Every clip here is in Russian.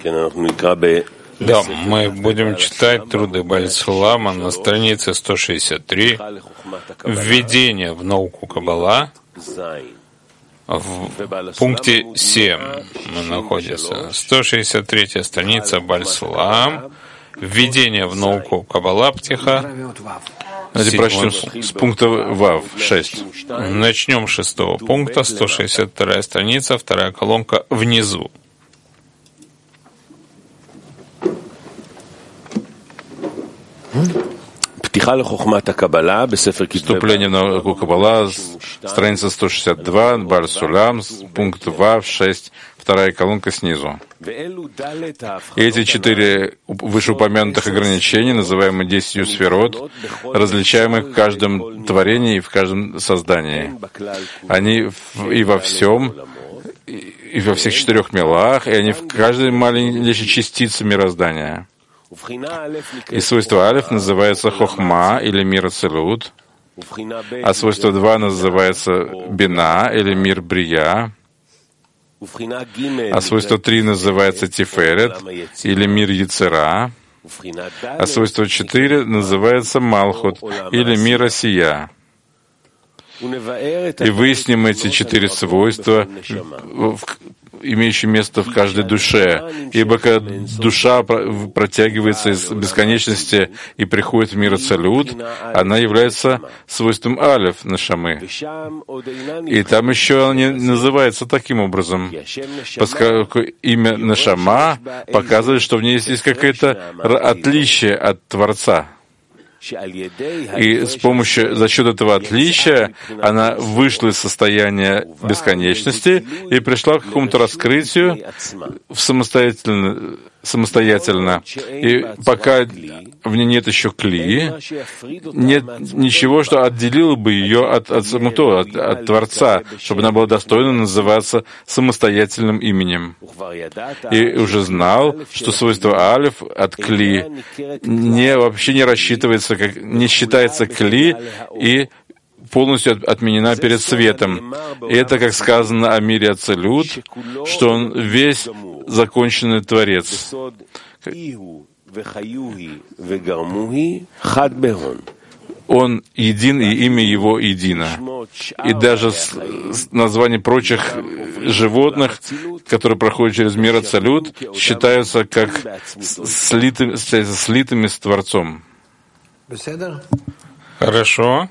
Да, мы будем читать труды Баль-Сулама на странице 163. Введение в науку Каббала. В пункте 7 мы находимся. 163 страница Баль-Сулам. Введение в науку Каббала Птиха. Давайте прочтем с пункта Вав 6. Начнем с 6 пункта, 162 страница, вторая колонка внизу. Вступление в науку Каббала, страница 162, Баль-Сулам, пункт Вав 6, вторая колонка снизу. И эти 4 вышеупомянутых ограничений, называемые 10 сферот, различаемых в каждом творении и в каждом создании. Они и во всем, и во всех 4 милах, и они в каждой маленькой частице мироздания. И свойство алиф называется хохма или мир ацилут, а свойство 2 называется бина или мир брия, а свойство 3 называется тиферет или мир яцера, а свойство 4 называется малхут или мир осия. И выясним эти 4 свойства, имеющие место в каждой душе. Ибо когда душа протягивается из бесконечности и приходит в мир ацилут, она является свойством алиф нашамы. И там еще не называется таким образом, поскольку имя нашама показывает, что в ней есть какое-то отличие от Творца. И за счет этого отличия она вышла из состояния бесконечности и пришла к какому-то раскрытию самостоятельно. И пока в ней нет еще кли, нет ничего, что отделило бы ее от Творца, чтобы она была достойна называться самостоятельным именем. И уже знал, что свойство алиф от кли вообще не рассчитывается, не считается кли и полностью отменена перед светом. И это, как сказано о мире ацилут, что он весь законченный Творец. Он един, и имя его едино. И даже названия прочих животных, которые проходят через мир ацилут, считаются как слитыми с Творцом. Хорошо.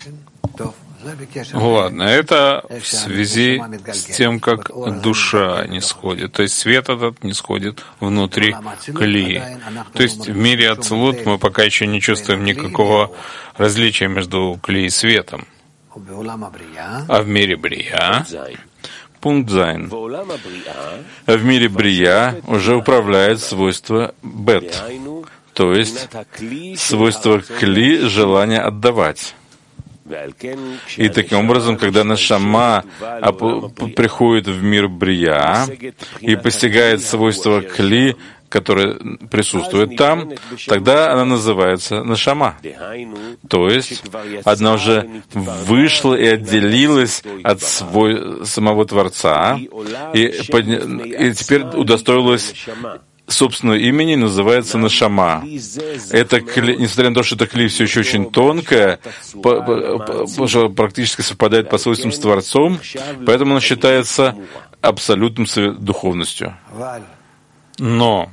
Ладно, это в связи с тем, как душа не сходит. То есть свет этот не сходит внутри кли. То есть в мире ацилут мы пока еще не чувствуем никакого различия между кли и светом. А в мире брия, пункт зайн, в мире брия уже управляет свойство бет, то есть свойство кли — желание отдавать. И таким образом, когда нашама приходит в мир брия и постигает свойства кли, которое присутствует там, тогда она называется нашама. То есть она уже вышла и отделилась от самого Творца и теперь удостоилась собственного имени, называется нашама. Это кли, несмотря на то, что это кли все еще очень тонкое, практически совпадает по свойствам с Творцом, поэтому оно считается абсолютным духовностью. Но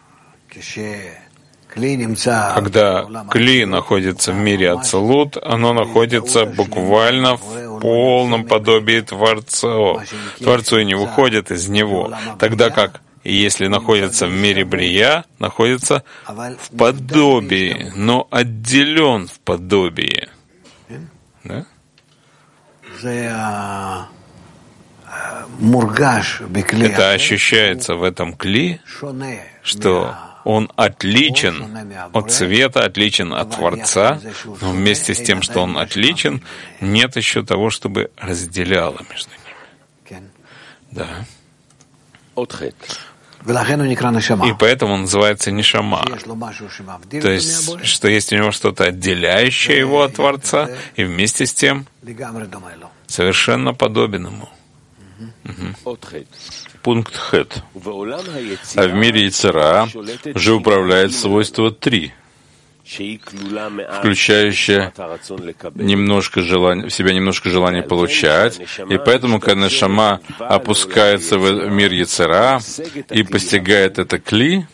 когда кли находится в мире ацилут, оно находится буквально в полном подобии Творцу. Творцу и не выходит из него. Тогда как если находится в мире брия, находится в подобии, но отделен в подобии. Да? Это ощущается в этом кли, что он отличен от света, отличен от Творца, но вместе с тем, что он отличен, нет еще того, чтобы разделяло между ними. Да. И поэтому он называется нишама. То есть, что есть у него что-то отделяющее его от Творца, и вместе с тем совершенно подобен ему. Пункт Хет. А в мире Йецер-Ара же управляет свойство 3, включающее в себя немножко желания получать, и поэтому, когда нешама опускается в мир Йецер-Ара и постигает это кли,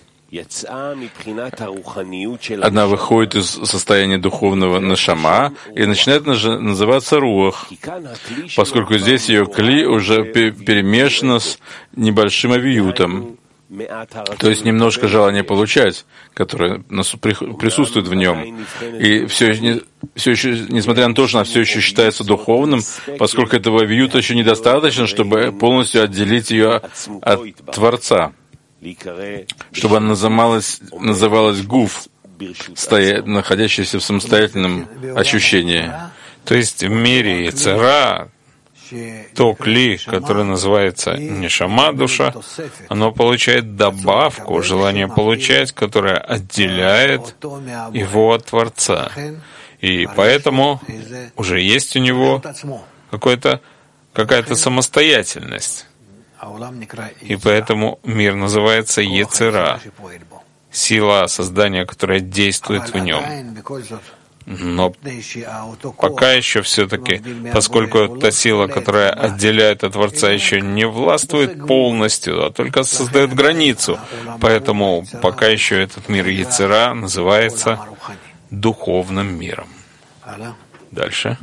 она выходит из состояния духовного нешама и начинает называться руах, поскольку здесь ее кли уже перемешано с небольшим авиютом, то есть немножко желания получать, которое присутствует в нем. И все еще, несмотря на то, что она все еще считается духовным, поскольку этого авиюта еще недостаточно, чтобы полностью отделить ее от Творца, чтобы она называлась гуф, находящийся в самостоятельном ощущении. То есть в мире Йецер-Ара то кли, которое называется нешама, душа, оно получает добавку, желание получать, которое отделяет его от Творца. И поэтому уже есть у него какая-то самостоятельность. И поэтому мир называется Йецер-Ара, сила создания, которая действует в нем. Но пока еще все-таки, поскольку та сила, которая отделяет от Творца, еще не властвует полностью, а только создает границу, поэтому пока еще этот мир Йецер-Ара называется духовным миром. Дальше.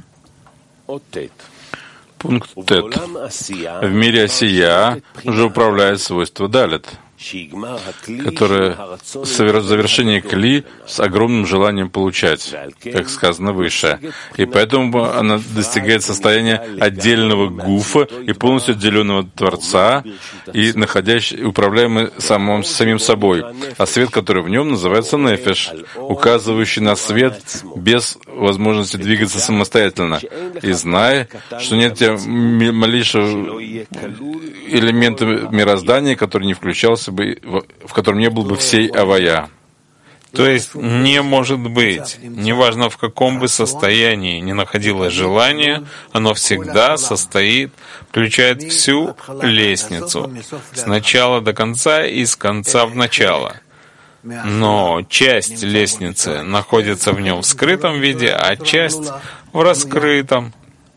Пункт Тет. В мире Осия уже управляет свойство Далет, которое завершение кли с огромным желанием получать, как сказано выше. И поэтому она достигает состояния отдельного гуфа и полностью отделенного от Творца, и управляемый самим собой. А свет, который в нем, называется нефеш, указывающий на свет без возможности двигаться самостоятельно. И зная, что нет малейшего элемента мироздания, который не включался бы, в котором не был бы всей авая. То есть не может быть, неважно в каком бы состоянии ни находилось желание, оно всегда включает всю лестницу, с начала до конца и с конца в начало. Но часть лестницы находится в нем в скрытом виде, а часть в раскрытом.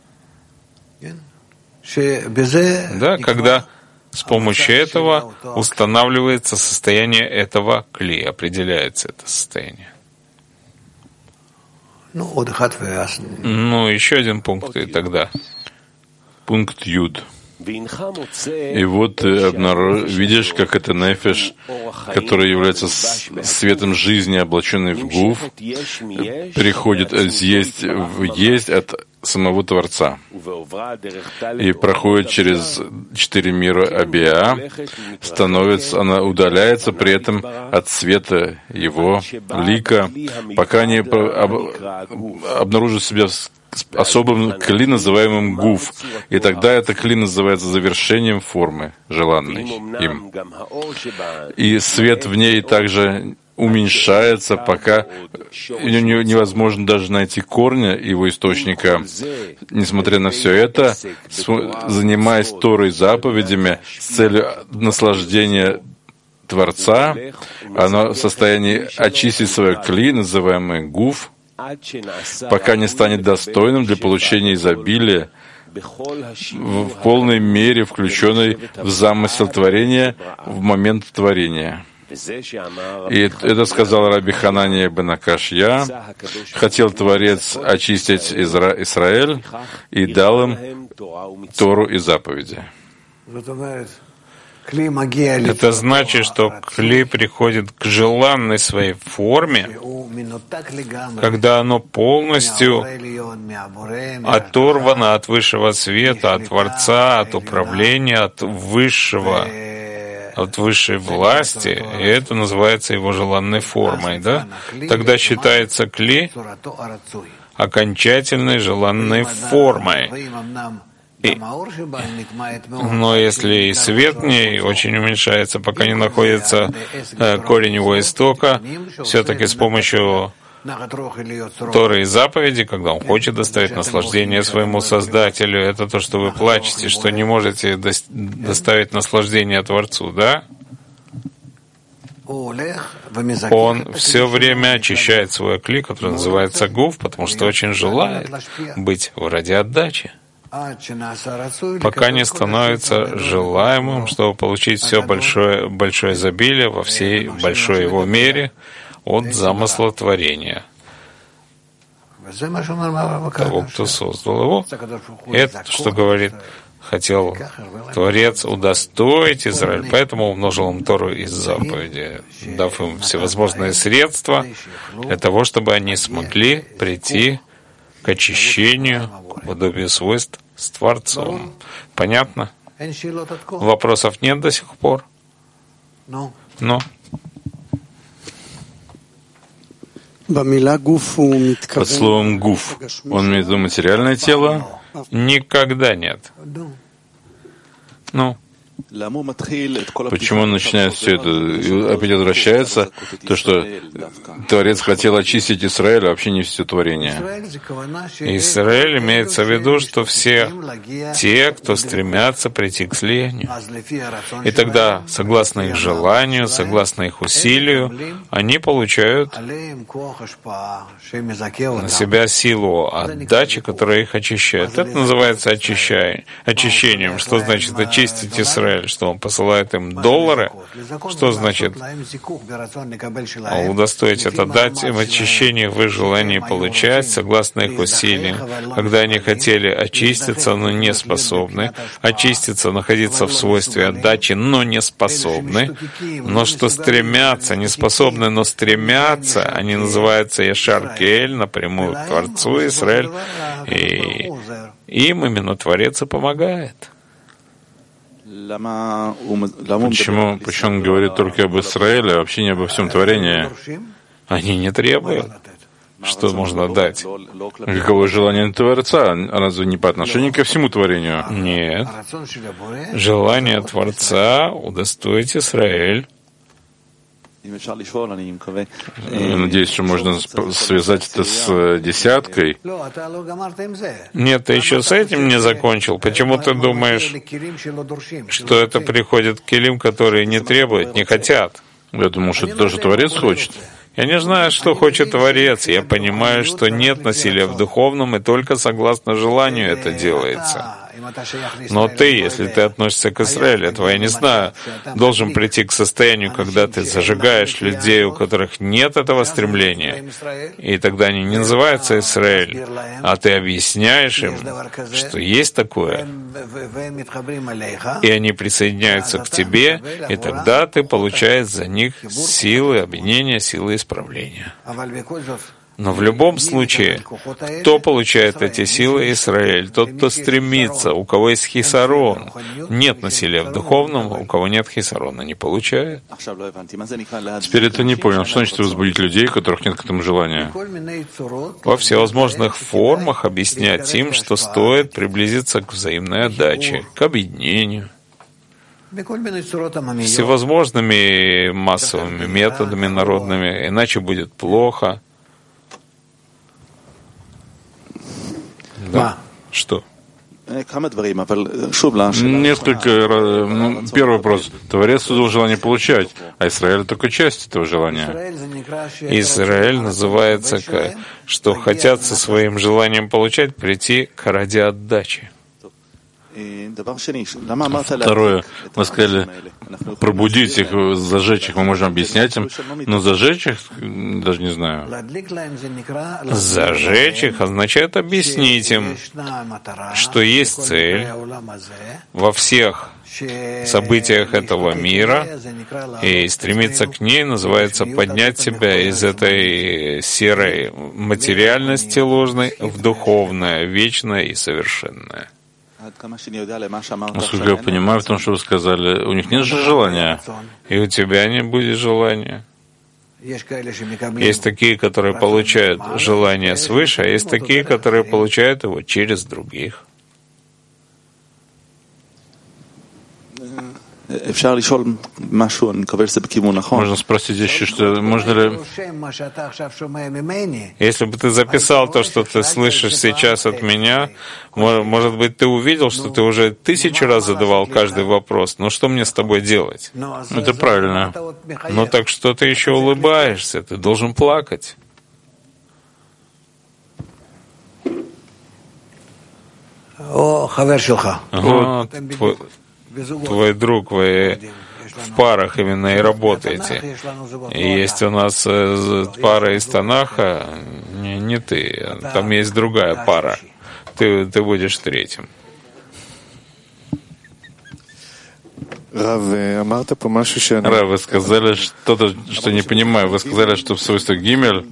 Да, когда с помощью этого устанавливается состояние этого кли, определяется это состояние. Еще один пункт, и тогда. Пункт Юд. И вот видишь, как это нефеш, который является светом жизни, облаченный в гуф, переходит из есть в есть от самого Творца и проходит через 4 мира Абиа, она удаляется при этом от света его лика, пока не обнаружит себя особым кли, называемым гуф, и тогда это кли называется завершением формы, желанной им. И свет в ней также уменьшается, пока невозможно даже найти корня его источника. Несмотря на все это, занимаясь Торой и заповедями с целью наслаждения Творца, оно в состоянии очистить свое кли, называемое гуф, пока не станет достойным для получения изобилия, в полной мере включенной в замысел творения в момент творения. И это сказал Раби Ханания бен Акашья, хотел Творец очистить Израиль и дал им Тору и заповеди. Это значит, что кли приходит к желанной своей форме, когда оно полностью оторвано от высшего света, от Творца, от управления, от высшей власти, и это называется его желанной формой, да? Тогда считается кли окончательной желанной формой. Но если и свет в ней очень уменьшается, пока не находится корень его истока, все-таки с помощью Торы и заповеди, когда он хочет доставить наслаждение своему Создателю, это то, что вы плачете, что не можете доставить наслаждение Творцу, да? Он все время очищает свой клик, который называется гуф, потому что очень желает быть ради отдачи, пока не становится желаемым, чтобы получить все большое изобилие во всей большой его мере от замысла творения того, кто создал его. Это, что говорит, хотел Творец удостоить Израиль, поэтому умножил им Тору из заповеди, дав им всевозможные средства для того, чтобы они смогли прийти к очищению, к подобию свойств с Творцом. Понятно? Вопросов нет до сих пор? Но. Под словом «гуф» он имеет в виду материальное тело? Никогда нет. Почему он начинает все это, и опять возвращается, то, что Творец хотел очистить Израиль, а вообще не все творение? Израиль имеется в виду, что все те, кто стремятся прийти к слиянию. И тогда, согласно их желанию, согласно их усилию, они получают на себя силу отдачи, которая их очищает. Это называется очищением. Что значит очистить Израиль? Что он посылает им доллары? Что значит удостоить это, дать им очищение в их желании получать, согласно их усилиям, когда они хотели очиститься, но не способны, очиститься, находиться в свойстве отдачи, но не способны, но что стремятся, не способны, но стремятся, они называются Яшар Кель, напрямую к Творцу Израиль, и им именно Творец и помогает. Почему он говорит только об Израиле, а вообще не обо всем творении? Они не требуют, что можно дать. Каково желание Творца? А разве не по отношению ко всему творению? Нет. Желание Творца удостоить Израиль. Надеюсь, что можно связать это с десяткой. Нет, ты еще с этим не закончил. Почему ты думаешь, что это приходит к келим, которые не требуют, не хотят? Я думал, что это тоже Творец хочет. Я не знаю, что хочет Творец. Я понимаю, что нет насилия в духовном, и только согласно желанию это делается. Но ты, если ты относишься к Израилю, этого я не знаю, должен прийти к состоянию, когда ты зажигаешь людей, у которых нет этого стремления, и тогда они не называются Израиль, а ты объясняешь им, что есть такое, и они присоединяются к тебе, и тогда ты получаешь за них силы объединения, силы исправления. Но в любом случае, кто получает эти силы? Израиль. Тот, кто стремится, у кого есть хисарон. Нет насилия в духовном, у кого нет хисарона, не получает. Теперь это не понял. Что значит возбудить людей, у которых нет к этому желания? Во всевозможных формах объяснять им, что стоит приблизиться к взаимной отдаче, к объединению. Всевозможными массовыми методами народными, иначе будет плохо. Да. Что? Несколько. Первый вопрос. Творец создал желание получать, а Израиль только часть этого желания. Израиль называется, что хотят со своим желанием получать прийти к ради отдачи. Второе, мы сказали, пробудить их, зажечь их, мы можем объяснять им, но зажечь их, даже не знаю. Зажечь их означает объяснить им, что есть цель во всех событиях этого мира, и стремиться к ней называется поднять себя из этой серой материальности ложной в духовное, вечное и совершенное. Насколько я понимаю, в том, что вы сказали, у них нет же желания. И у тебя не будет желания. Есть такие, которые получают желание свыше, а есть такие, которые получают его через других. Можно спросить еще, что можно ли... Если бы ты записал то, что ты слышишь сейчас от меня, может быть, ты увидел, что ты уже 1000 раз задавал каждый вопрос. Но что мне с тобой делать? Это правильно. Ну так что ты еще улыбаешься? Ты должен плакать. Ага, твой друг, вы в парах именно и работаете. И есть у нас пара из Танаха, не ты, там есть другая пара. Ты будешь третьим. Рав, вы сказали что-то, что не понимаю. Вы сказали, что в свойстве Гимель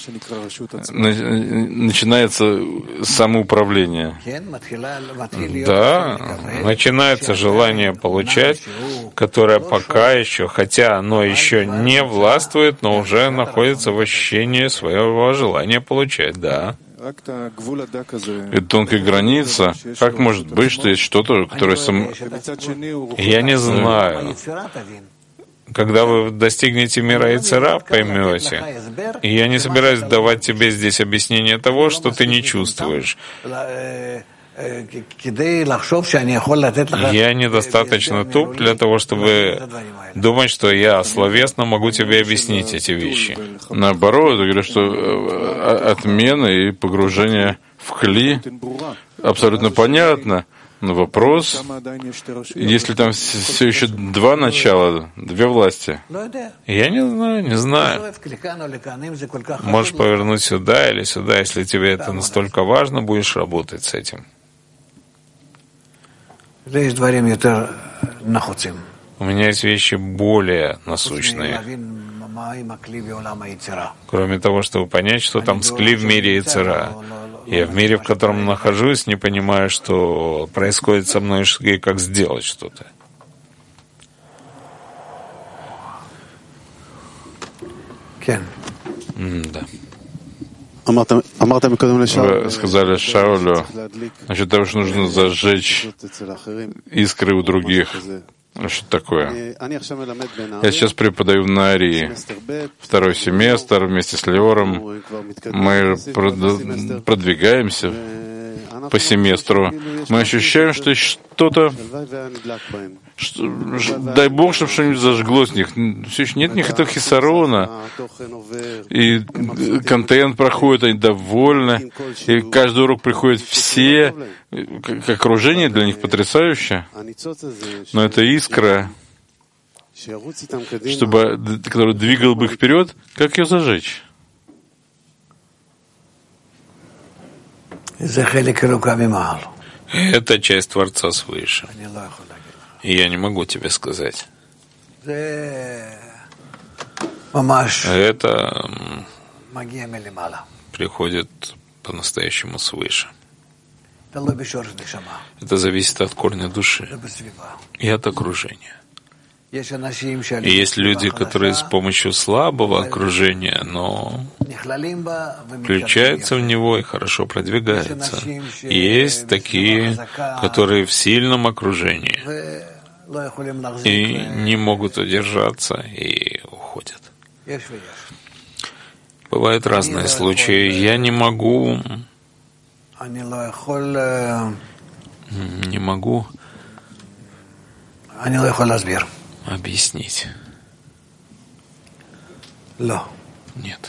начинается самоуправление. Да, начинается желание получать, которое пока еще, хотя оно еще не властвует, но уже находится в ощущении своего желания получать, да. И тонкая граница. Как может быть, что есть что-то, которое Я не знаю. Когда вы достигнете мира Йецер-Ара, поймете. И я не собираюсь давать тебе здесь объяснение того, что ты не чувствуешь. Я недостаточно туп для того, чтобы думать, что я словесно могу тебе объяснить эти вещи. Наоборот, я говорю, что отмена и погружение в кли абсолютно понятно. Но вопрос, если там все еще два начала, две власти. Я не знаю. Можешь повернуть сюда или сюда, если тебе это настолько важно, будешь работать с этим. У меня есть вещи более насущные. Кроме того, чтобы понять, что там с кли в мире Йецер-Ара. Я в мире, в котором нахожусь, не понимаю, что происходит со мной и как сделать что-то. Да. Вы сказали Шаулю насчет того, что нужно зажечь искры у других. Что такое? Я сейчас преподаю в Наарии. 2-й семестр вместе с Леором. Мы продвигаемся по семестру. Мы ощущаем, что есть что-то... дай Бог, чтобы что-нибудь зажглось в них. Все еще нет в них этого хисарона. И контент проходит, они довольны. И каждый урок приходят все. Как окружение для них потрясающе. Но эта искра, которая двигала бы их вперед, как ее зажечь? Это часть Творца свыше. И я не могу тебе сказать. Это приходит по-настоящему свыше. Это зависит от корня души и от окружения. И есть люди, которые с помощью слабого окружения, но включаются в него и хорошо продвигаются. И есть такие, которые в сильном окружении и не могут удержаться и уходят. Бывают разные случаи. Я не могу объяснить. Нет.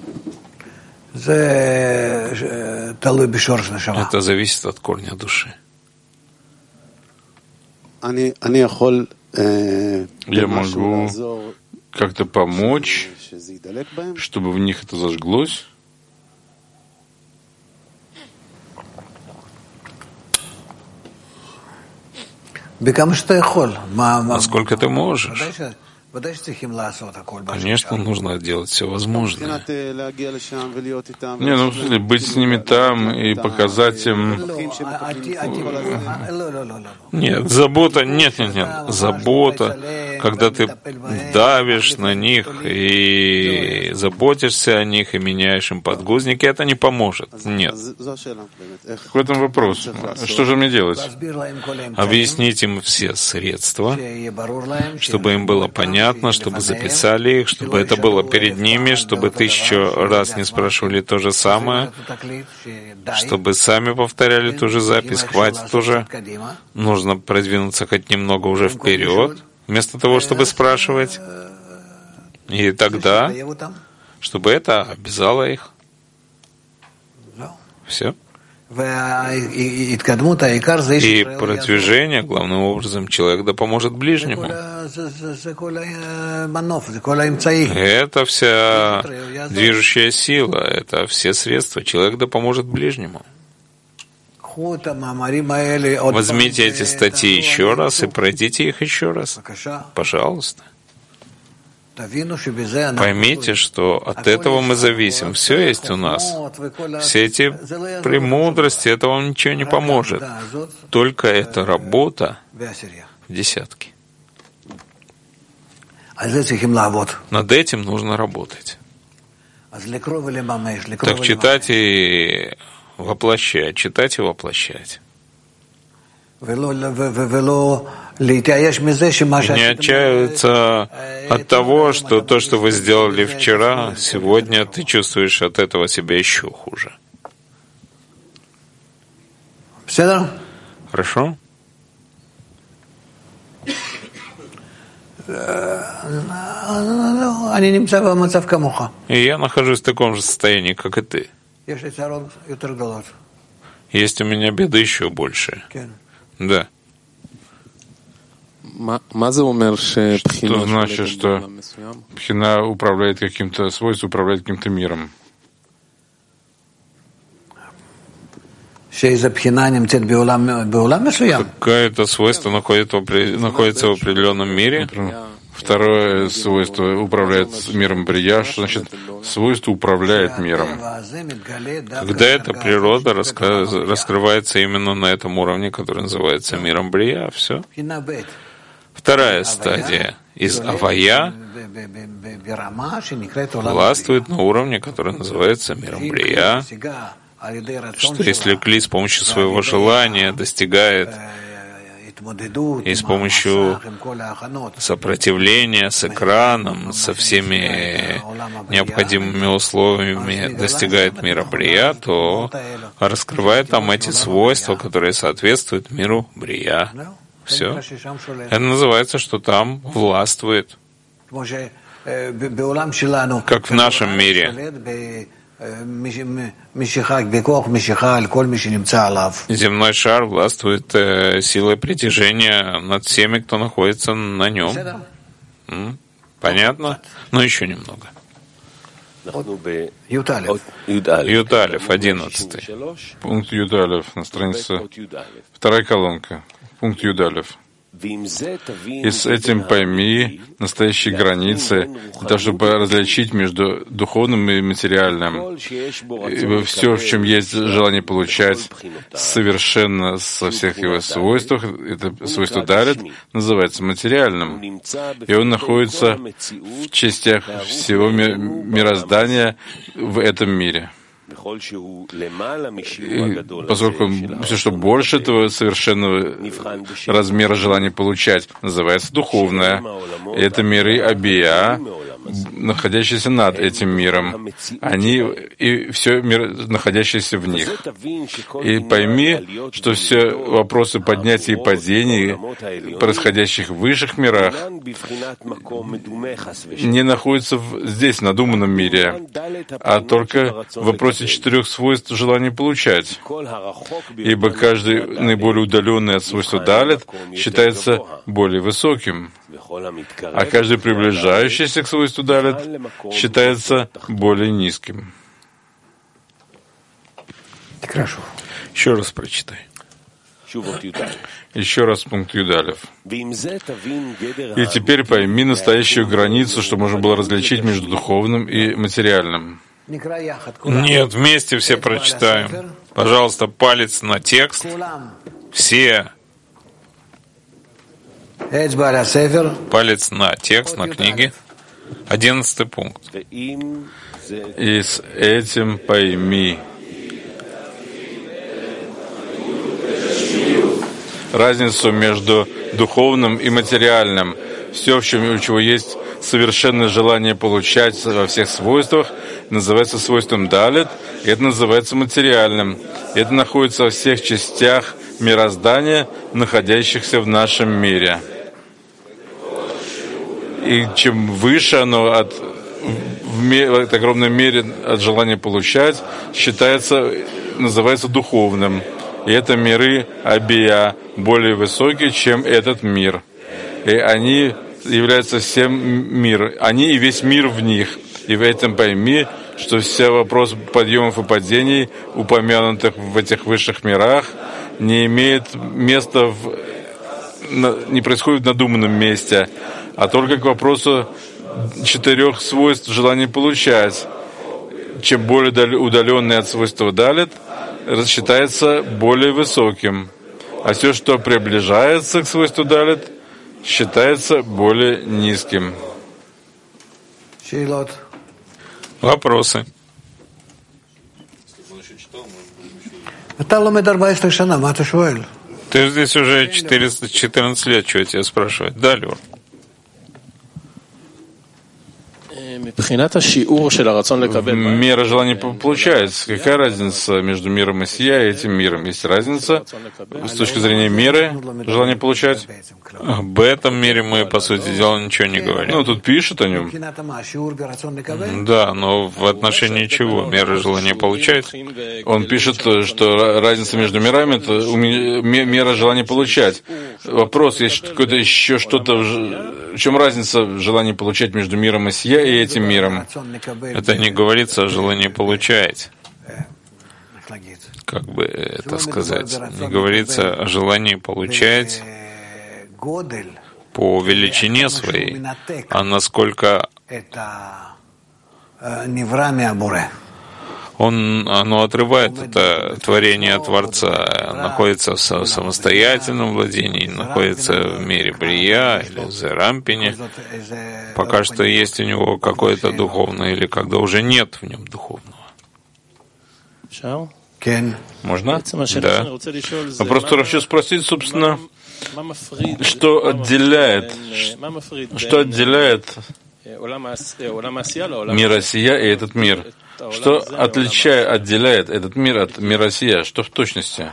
Это зависит от корня души. Я могу как-то помочь, чтобы в них это зажглось. Насколько ты можешь? Конечно, нужно делать все возможное. Не, ну, быть с ними там и показать им... Нет, забота, нет. Забота, когда ты давишь на них и заботишься о них и меняешь им подгузники, это не поможет. Нет. В этом вопрос. Что же мне делать? Объяснить им все средства, чтобы им было понятно, чтобы записали их, чтобы это было перед ними, чтобы 1000 раз не спрашивали то же самое, чтобы сами повторяли ту же запись, хватит уже. Нужно продвинуться хоть немного уже вперед, вместо того, чтобы спрашивать. И тогда, чтобы это обязало их. Все. И продвижение, главным образом, человек да поможет ближнему. Это вся движущая сила, это все средства. Человек да поможет ближнему. Возьмите эти статьи еще раз и пройдите их еще раз. Пожалуйста. Поймите, что от этого мы зависим. Все есть у нас. Все эти премудрости, это вам ничего не поможет. Только эта работа в десятке. Над этим нужно работать. Так читать и воплощать, читать и воплощать. Не отчаиваться от того, что то, что вы сделали вчера, сегодня ты чувствуешь от этого себя еще хуже. Хорошо? И я нахожусь в таком же состоянии, как и ты. Есть у меня беды еще больше. Да. Что значит, что пхина управляет каким-то свойством, управляет каким-то миром? Какое-то свойство находится в определенном мире. Второе свойство управляет миром Брия, что значит свойство управляет миром. Когда эта природа раскрывается именно на этом уровне, который называется миром Брия, все. Вторая стадия из Авая властвует на уровне, который называется миром Брия, что если Кли с помощью своего желания достигает и с помощью сопротивления с экраном, со всеми необходимыми условиями достигает мира Брия, то раскрывает там эти свойства, которые соответствуют миру Брия. Все. Это называется, что там властвует. Как в нашем мире. Земной шар властвует силой притяжения над всеми, кто находится на нем. Понятно? Но еще немного. Юталев, 11. Пункт Юталев на странице 2 колонка. Пункт Юдалев. И с этим пойми настоящие границы, для того, чтобы различить между духовным и материальным. И все, в чем есть желание получать, совершенно со всех его свойствах, это свойство Далет, называется материальным. И он находится в частях всего мироздания в этом мире. И поскольку все, что больше этого совершенного размера желания получать, называется духовное. И это миры Абия, находящиеся над этим миром. Они и все находящееся в них. И пойми, что все вопросы поднятия и падений, происходящих в высших мирах, не находятся здесь, в надуманном мире, а только в вопросе 4 свойств желания получать. Ибо каждый наиболее удаленный от свойства Далет считается более высоким, а каждый приближающийся к свойству Далет считается более низким. Хорошо. Еще раз прочитай. Еще раз пункт Юдалев. И теперь пойми настоящую границу, что можно было различить между духовным и материальным. Нет, вместе все прочитаем. Пожалуйста, палец на текст. Все. Палец на текст, на книге. 11 пункт. И с этим пойми разницу между духовным и материальным. Все, у чего есть совершенное желание получать во всех свойствах, называется свойством далет, и это называется материальным. И это находится во всех частях мироздания, находящихся в нашем мире. И чем выше оно в огромной мере от желания получать, называется духовным. И это миры Абия, более высокие, чем этот мир. И они являются всем мир. Они и весь мир в них. И в этом пойми, что все вопросы подъемов и падений, упомянутых в этих высших мирах, не имеет места не происходит в надуманном месте, а только к вопросу 4 свойств желания получать. Чем более удаленный от свойства далит, считается более высоким. А все, что приближается к свойству далит, считается более низким. Вопросы? Ты здесь уже 14 лет, что тебя спрашивать? Да, Лёр? Мера желания получается. Какая разница между миром Исия и этим миром? Есть разница с точки зрения меры желания получать? Об этом мире мы, по сути дела, ничего не говорим. Ну, тут пишут о нем. Да, но в отношении чего? Мера желания получать? Он пишет, что разница между мирами — это мера желания получать. Вопрос, есть какое-то еще что-то, в чем разница в желании получать между миром Исия и этим миром? Это не говорится о желании получать. Как бы это сказать? Не говорится о желании получать по величине своей, а насколько оно отрывает это творение Творца, находится в самостоятельном владении, находится в мире Брия или в Зерампине, пока что есть у него какое-то духовное, или когда уже нет в нем духовного. Можно? Да. Вопрос, который хочу спросить, собственно, что отделяет мир Асия и этот мир? Что отделяет этот мир от мира Асия? Что в точности?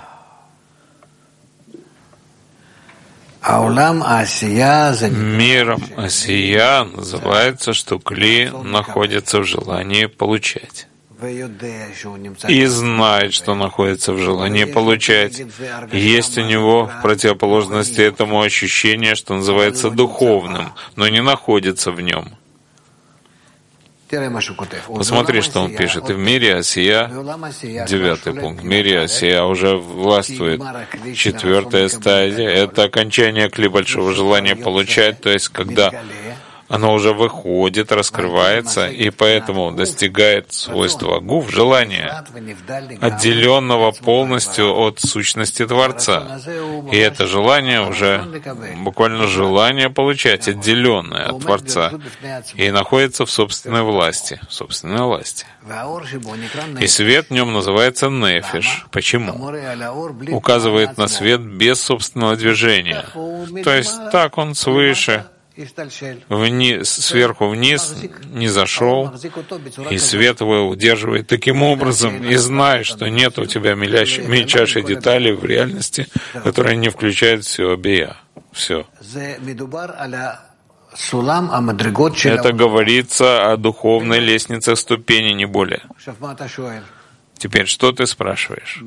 Миром Асия называется, что Кли находится в желании получать. И знает, что находится в желании получать. Есть у него в противоположности этому ощущение, что называется духовным, но не находится в нем. Посмотри, что он пишет. И в мире Асия, 9 пункт, в мире Асия уже властвует 4-я стадия. Это окончание Кли большого желания получать, то есть когда оно уже выходит, раскрывается, и поэтому достигает свойства гуф, желания, отделенного полностью от сущности Творца. И это желание уже буквально желание получать, отделенное от Творца, и находится в собственной власти, И свет в нем называется нефиш. Почему? Указывает на свет без собственного движения. То есть так он свыше, сверху вниз не зашел, и свет его удерживает таким образом, и знает, что нет у тебя мельчайшей детали в реальности, которая не включает все Абия. Все. Это говорится о духовной лестнице ступени, не более. Теперь, что ты спрашиваешь?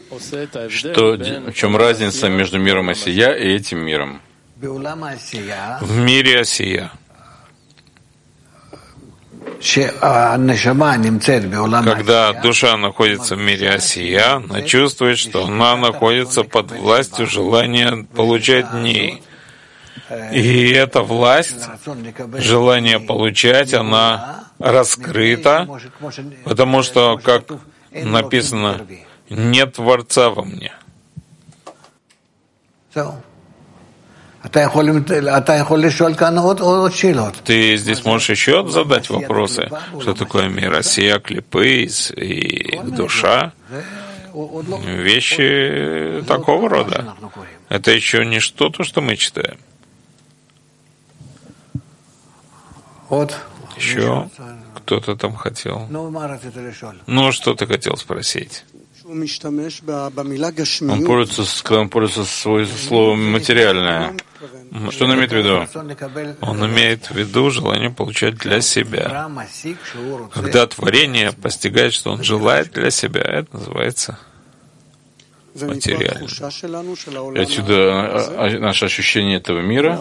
В чем разница между миром Асия и этим миром? В мире Асия Когда душа находится в мире Осия, она чувствует, что она находится под властью желания получать в ней. И эта власть, желание получать, она раскрыта, потому что, как написано, нет Творца во мне. Ты здесь можешь еще задать вопросы, что такое мир Осия, клипы и душа, вещи такого рода. Это еще не что-то, что мы читаем. Еще кто-то там хотел. Ну, что ты хотел спросить? Он пользуется словом «материальное». Что он имеет в виду? Он имеет в виду желание получать для себя. Когда творение постигает, что он желает для себя, это называется материальным. И отсюда наше ощущение этого мира?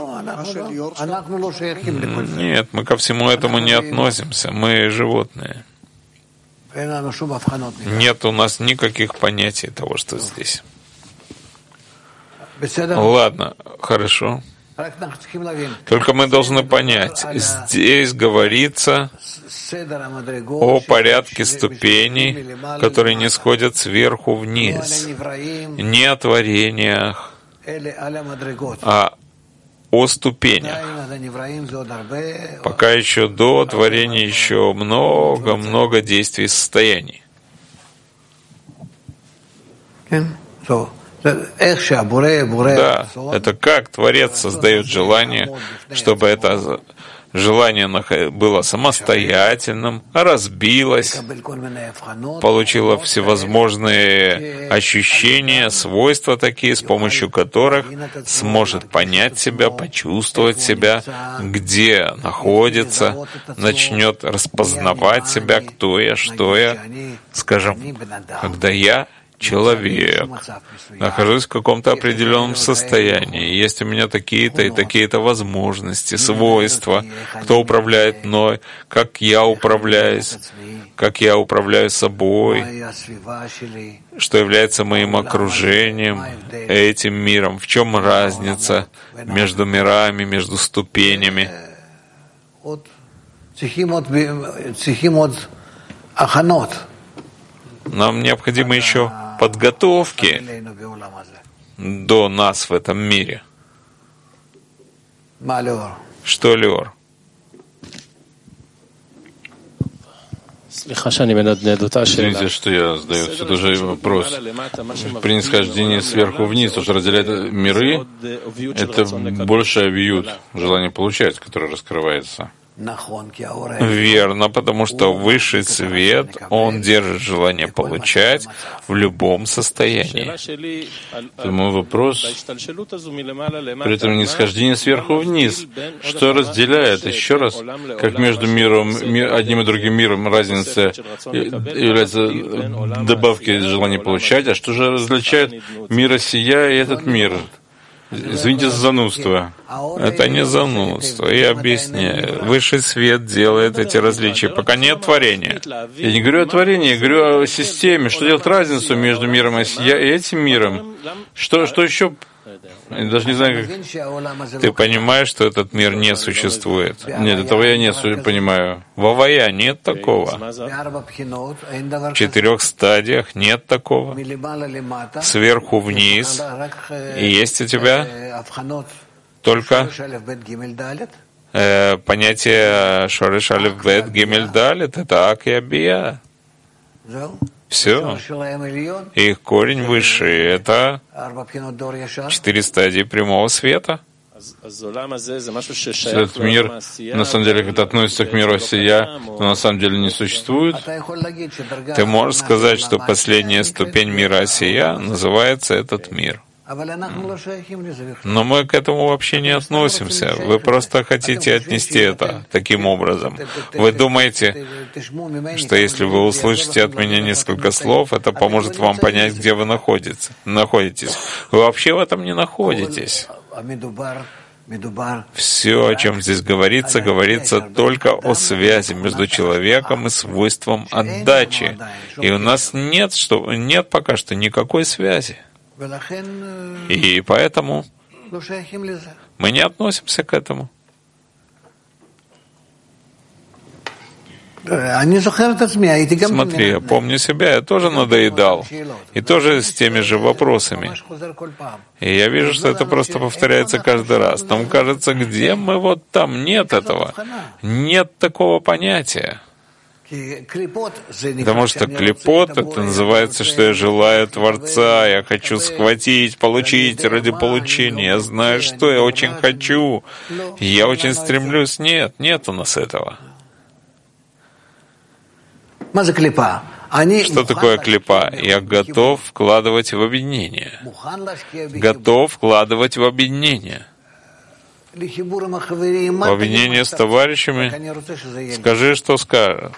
Нет, мы ко всему этому не относимся. Мы животные. Нет у нас никаких понятий того, что здесь. Ладно, хорошо. Только мы должны понять, здесь говорится о порядке ступеней, которые не сходят сверху вниз, не о творениях, а о ступенях. Пока еще до творения еще много-много действий и состояний. Да, это как Творец создает желание, чтобы это желание было самостоятельным, разбилось, получило всевозможные ощущения, свойства такие, с помощью которых сможет понять себя, почувствовать себя, где находится, начнет распознавать себя, кто я, что я. Скажем, когда я человек, нахожусь в каком-то определенном состоянии, есть у меня такие-то и такие-то возможности, свойства, кто управляет мной, как я управляю собой, что является моим окружением, этим миром, в чем разница между мирами, между ступенями. Нам необходимо еще подготовки до нас в этом мире. Что, Леор? Извините, что я задаю все тот же вопрос. При нисхождении сверху вниз, то, что разделяет миры, это большее вьют, желание получать, которое раскрывается. Верно, потому что высший свет, он держит желание получать в любом состоянии. Это мой вопрос. При этом нисхождение сверху вниз. Что разделяет, еще раз, как между одним и другим миром разница является добавкой желания получать, а что же различает мир Осия и этот мир? Извините за занудство. Это не занудство. Я объясняю. Высший свет делает эти различия, пока нет творения. Я не говорю о творении, я говорю о системе. Что делать разницу между миром Осия и этим миром? Что еще? Я даже не знаю, как... Ты понимаешь, что этот мир не существует? Нет, этого я не понимаю. В Авая нет такого. В 4 стадиях нет такого. Сверху вниз. И есть у тебя только понятие Шореш Алеф Бет Гимель Далет. Это Ак и Абия. Все. Их корень высший — это 4 стадии прямого света. Этот мир, на самом деле, когда относится к миру Осия, но на самом деле не существует. Ты можешь сказать, что последняя ступень мира Осия называется этот мир. Но мы к этому вообще не относимся. Вы просто хотите отнести это таким образом. Вы думаете, что если вы услышите от меня несколько слов, это поможет вам понять, где вы находитесь. Вы вообще в этом не находитесь. Все, о чем здесь говорится, говорится только о связи между человеком и свойством отдачи. И у нас нет пока что никакой связи. И поэтому мы не относимся к этому. Смотри, я помню себя, я тоже надоедал. И тоже с теми же вопросами. И я вижу, что это просто повторяется каждый раз. Нам кажется, где мы вот там? Нет этого. Нет такого понятия. Потому что клипот, это называется, что я желаю Творца, я хочу схватить, получить ради получения. Я знаю, что я очень хочу. Я очень стремлюсь. Нет у нас этого. Что такое клипа? Я готов вкладывать в объединение. Готов вкладывать в объединение. В объединение с товарищами. Скажи, что скажешь.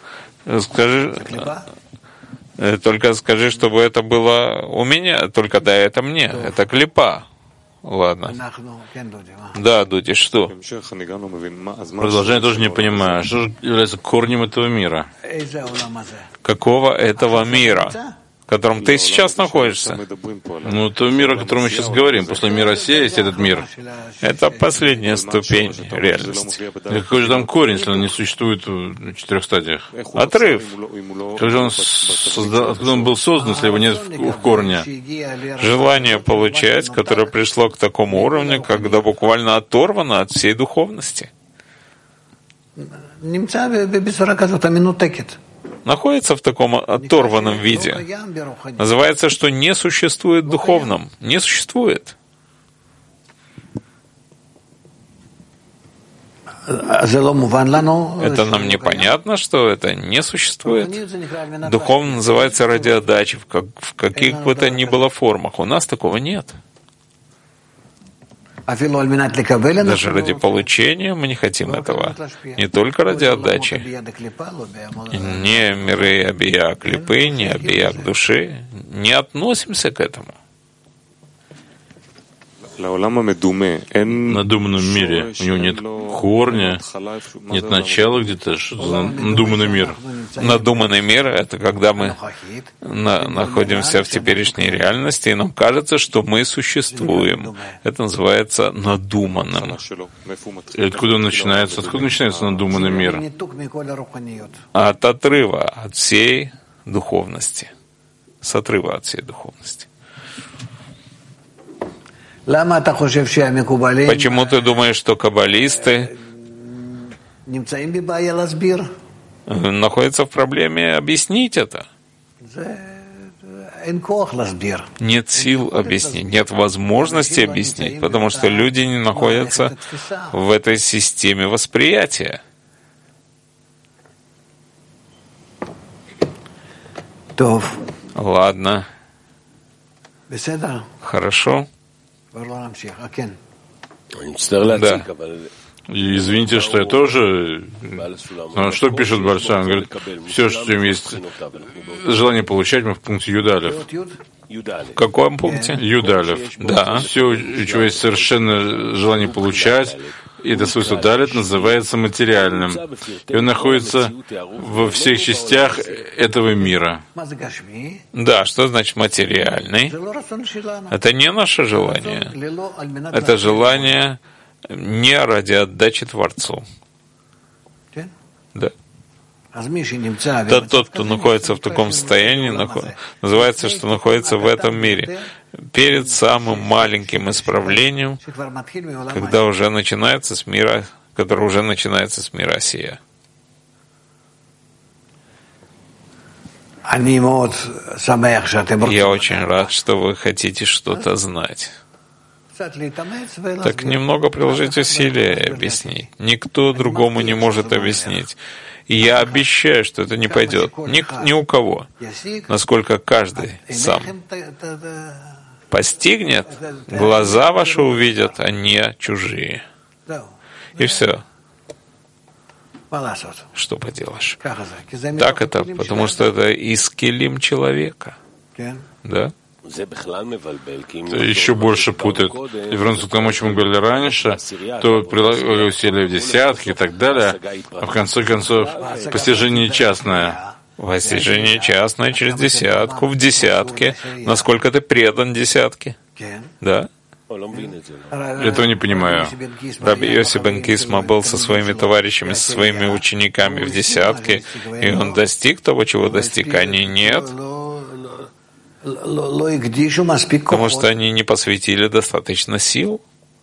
Только скажи, чтобы это было у меня. Только дай это мне. Это клипа. Ладно. Да, Дуди, что? Продолжение тоже не понимаю. Что же является корнем этого мира? Какого этого мира, в котором ты сейчас находишься? Ну, это мир, о котором мы сейчас говорим. После мира сия есть этот мир. Это последняя ступень реальности. И какой же там корень, если он не существует в 4 стадиях? Отрыв. Как же он откуда он был создан, если его нет в корне? Желание получать, которое пришло к такому уровню, когда буквально оторвано от всей духовности. Находится в таком оторванном виде. Называется, что не существует духовном. Не существует. Это нам непонятно, что это не существует. Духовно называется ради отдачи, в каких бы то ни было формах. У нас такого нет. Даже ради получения мы не хотим этого. Не только ради отдачи. Не миры обия клипы, не обия души. Не относимся к этому. В надуманном мире у него нет корня, нет начала где-то, надуманный мир. Надуманный мир — это когда мы находимся в теперешней реальности, и нам кажется, что мы существуем. Это называется надуманным. И откуда он начинается? Откуда начинается надуманный мир? От отрыва от всей духовности. С отрыва от всей духовности. Почему ты думаешь, что каббалисты находятся в проблеме объяснить это? Нет сил объяснить, нет возможности объяснить, потому что люди не находятся в этой системе восприятия. Ладно. Хорошо. Да. И извините, что я тоже... Что пишет Бальшан? Он говорит, все, что им есть желание получать, мы в пункте Юдалев. В каком пункте? Юдалев. Да. Все, у чего есть совершенно желание получать, и это свойство далит называется материальным. И он находится во всех частях этого мира. Да, что значит материальный? Это не наше желание. Это желание не ради отдачи Творцу. Да. Да тот, кто находится в таком состоянии, называется, что находится в этом мире. Перед самым маленьким исправлением, когда уже начинается с мира, который уже начинается с мира сия. Я очень рад, что вы хотите что-то знать. Так немного приложите усилия и объяснить. Никто другому не может объяснить. И я обещаю, что это не пойдет ни у кого, насколько каждый сам постигнет, глаза ваши увидят, а не чужие. И все. Что поделаешь? Так это, потому что это из келим человека. Да? Это еще больше путает. И вернуться к тому, о чем мы говорили раньше, то прилагали усилия в десятки и так далее, а в конце концов постижение частное. Постижение частное через десятку, в десятке. Насколько ты предан десятке? Да? Этого не понимаю. Раби Йоси бен Кисма был со своими товарищами, со своими учениками в десятке, и он достиг того, чего достиг, они нет, потому что они не посвятили достаточно сил.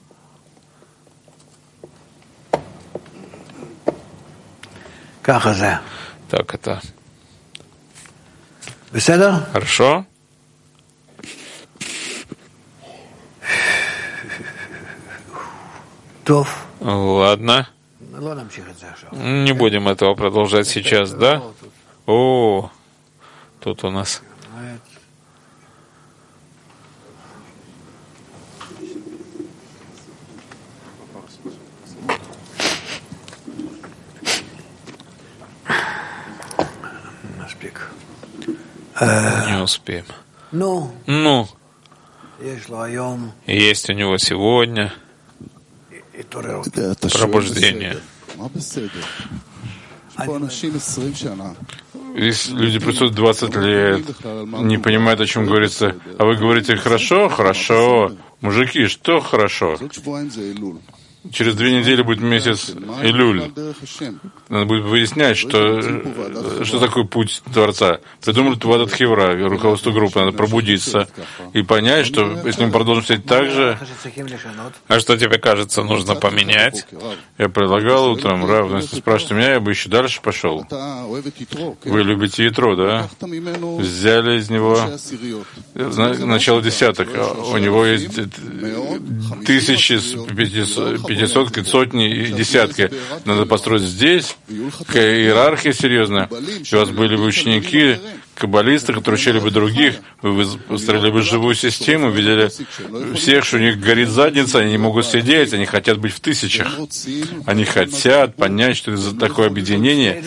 Так это. Хорошо? Ладно. Не будем этого продолжать сейчас, да? О, тут у нас. Не успеем. Ну, есть у него сегодня пробуждение. Здесь люди присутствуют 20 лет, не понимают, о чем говорится. А вы говорите, хорошо, хорошо. Мужики, что хорошо? Через 2 недели будет месяц Илюль. Надо будет выяснять, что такое путь Творца. Придумали Тувадат Хевра, руководство группы. Надо пробудиться и понять, что если мы продолжим сидеть так же... А что тебе кажется, нужно поменять? Я предлагал утром, Рав, но если спрашиваете меня, я бы еще дальше пошел. Вы любите Ятро, да? Взяли из него начало десяток. У него есть 1500, сотни и десятки. Надо построить здесь, иерархия серьезная. И у вас были бы ученики, каббалисты, которые учили бы других, вы построили бы живую систему, видели всех, что у них горит задница, они не могут сидеть, они хотят быть в тысячах. Они хотят понять, что это за такое объединение.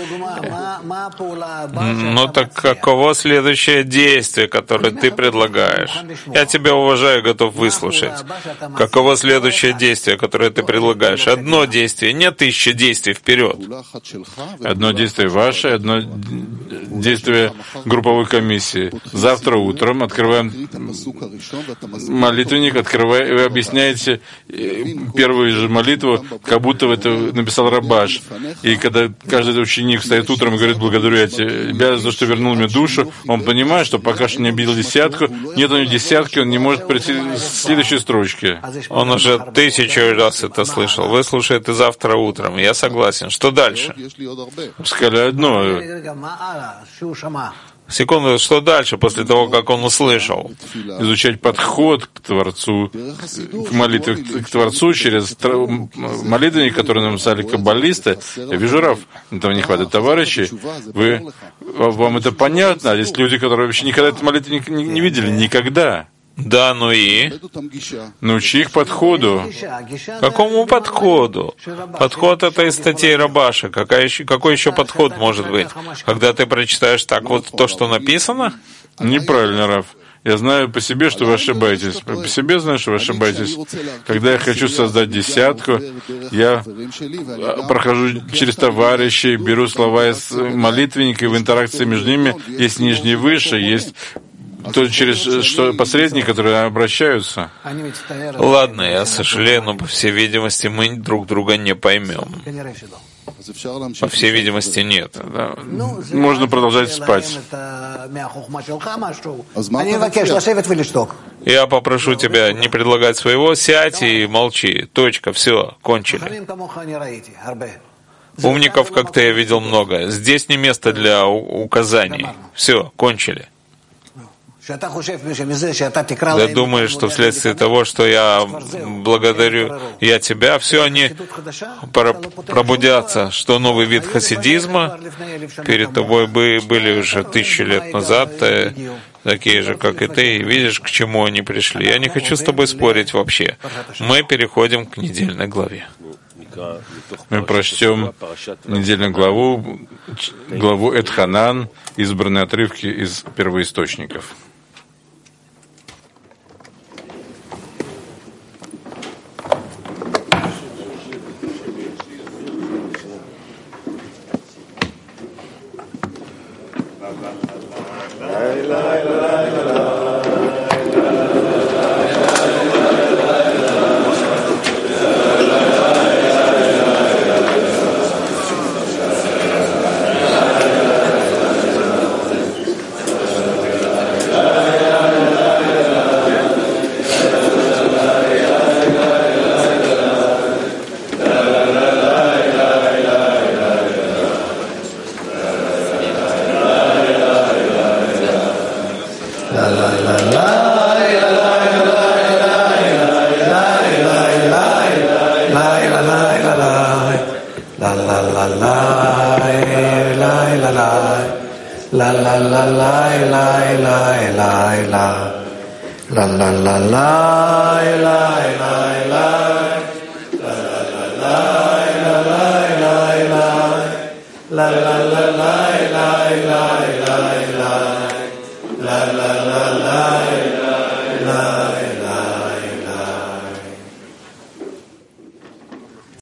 Ну так каково следующее действие, которое ты предлагаешь? Я тебя уважаю, готов выслушать. Каково следующее действие, которое ты предлагаешь? Одно действие, не 1000 действий вперед. Одно действие ваше, одно действие групповой комиссии. Завтра утром открываем молитвенник, вы объясняете первую же молитву, как будто это написал Рабаш. И когда каждый ученик встает утром и говорит, благодарю я тебя за то, что вернул мне душу, он понимает, что пока что не обидел десятку, нет у него десятки, он не может прийти к следующей строчке. Он уже 1000 раз это слышал. Выслушай это завтра утром. Я согласен. Что дальше? Сказали одно. Секунду, что дальше, после того, как он услышал? Изучать подход к Творцу, к молитве к Творцу через молитвенник, который нам писали каббалисты. Я вижу, Рав, этого не хватит, товарищи. Вам это понятно? А есть люди, которые вообще никогда этот молитвенник не видели, никогда. Да, ну и? Научи их подходу. Какому подходу? Подход это из статей Рабаша. Какой еще подход может быть? Когда ты прочитаешь так вот то, что написано? Неправильно, Рав. Я знаю по себе, что вы ошибаетесь. По себе знаю, что вы ошибаетесь. Когда я хочу создать десятку, я прохожу через товарищей, беру слова из молитвенника, и в интеракции между ними есть нижний и выше, есть то, через что посредники, которые обращаются. Ладно, я сожалею, но по всей видимости мы друг друга не поймем. По всей видимости, нет. Да. Можно продолжать спать. Я попрошу тебя не предлагать своего, сядь и молчи. Точка, все, кончили. Умников, как ты, я видел много. Здесь не место для указаний. Все, кончили. Ты думаешь, что вследствие того, что я благодарю я тебя, все они пробудятся, что новый вид хасидизма перед тобой были уже 1000 лет назад, такие же, как и ты, и видишь, к чему они пришли. Я не хочу с тобой спорить вообще. Мы переходим к недельной главе. Мы прочтем недельную главу Эт Ханан, избранные отрывки из первоисточников. la la la la